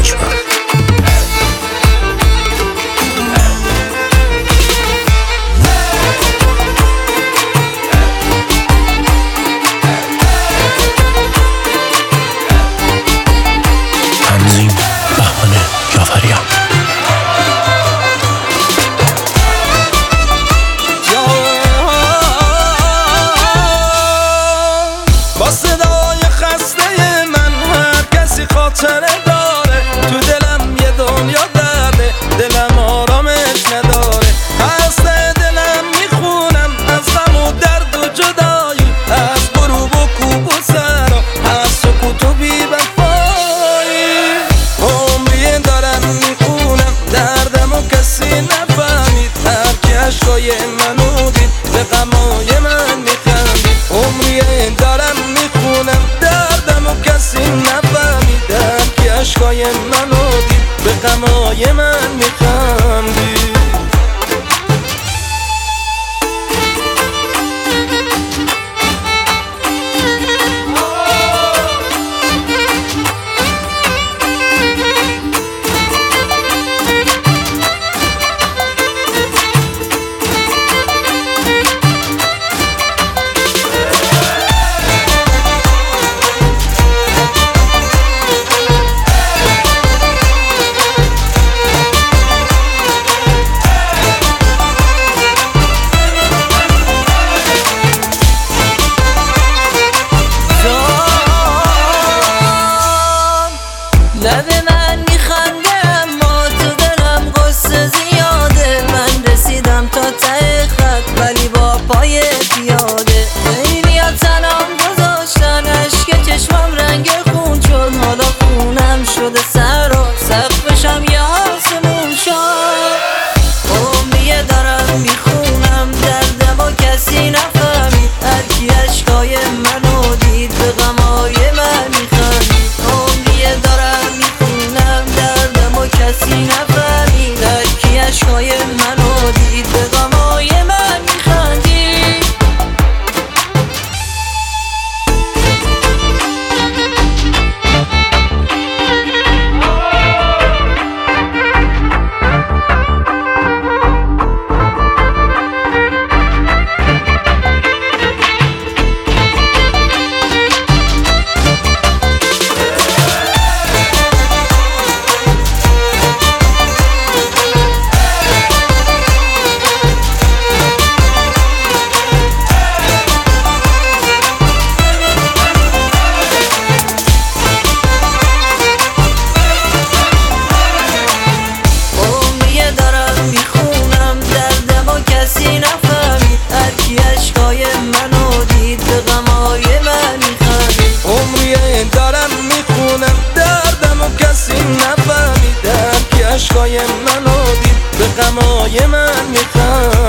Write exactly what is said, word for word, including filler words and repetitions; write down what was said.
لاجورد. تنظیم بهمن جعفریان. با صدای خسته من هر کسی خاطره داره، تو دلم یه دنیا درده، دلم آرامش نداره. از ته دلم میخونم از غم و درد و جدایی، از غروب و کوب و سرا، از سکوت و بی‌وفایی. عمریه دارم میخونم دردم و کسی نفهمید، هر کی عشقای منو دید به غمای من میخندید. عمریه دارم میخونم دردم و کسی نفهمید، هر کی عشقای منو دید به غمای من میخندید. لب من میخنده اما تو دلم قصه زیاده. من رسیدم تا ته خط ولی با پای پیاده. خیلی ها تنم گذاشتن، اشک چشمم رنگ خون شد. حالا خونم شده سرا، سقفشم یه آسمون شد. عمریه دارم میخونم دردم و کسی نفهمید، هر کی عشقای منو دید به غمای من میخندید. عمریه دارم میخونم دردم و کسی نفهمید، هر کی عشقای منو دید به غمای من میخندید. عمریه دارم میخونم دردم و کسی نفهمید، هر کی عشقای منو دید به غمای من میخندید. عمریه دارم میخونم دردم و کسی نفهمید، هر کی عشقای منو دید به غمای من میخندید.